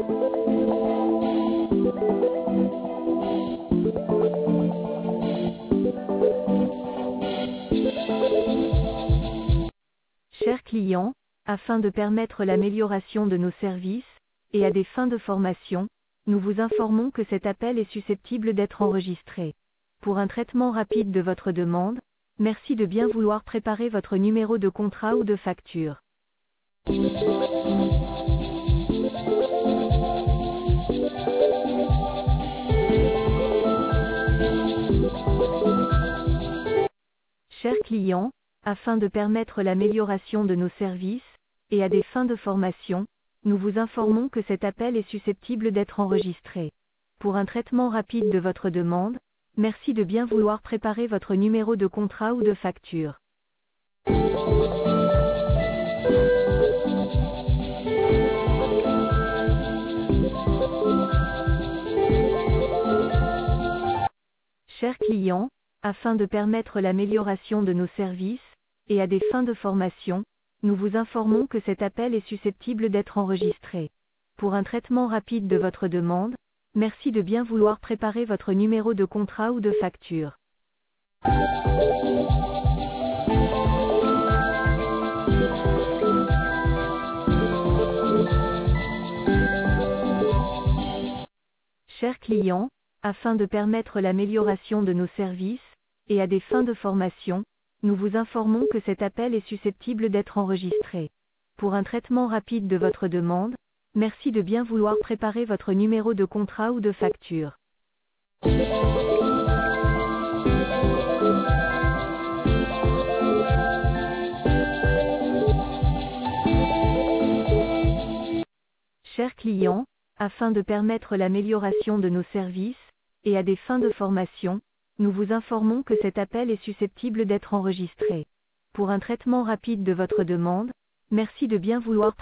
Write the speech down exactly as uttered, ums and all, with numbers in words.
Chers clients, afin de permettre l'amélioration de nos services, et à des fins de formation, nous vous informons que cet appel est susceptible d'être enregistré. Pour un traitement rapide de votre demande, merci de bien vouloir préparer votre numéro de contrat ou de facture. Chers clients, afin de permettre l'amélioration de nos services, et à des fins de formation, nous vous informons que cet appel est susceptible d'être enregistré. Pour un traitement rapide de votre demande, merci de bien vouloir préparer votre numéro de contrat ou de facture. Chers clients, afin de permettre l'amélioration de nos services, et à des fins de formation, nous vous informons que cet appel est susceptible d'être enregistré. Pour un traitement rapide de votre demande, merci de bien vouloir préparer votre numéro de contrat ou de facture. Chers clients, afin de permettre l'amélioration de nos services, et à des fins de formation, nous vous informons que cet appel est susceptible d'être enregistré. Pour un traitement rapide de votre demande, merci de bien vouloir préparer votre numéro de contrat ou de facture. Chers clients, afin de permettre l'amélioration de nos services, et à des fins de formation, nous vous informons que cet appel est susceptible d'être enregistré. Pour un traitement rapide de votre demande, merci de bien vouloir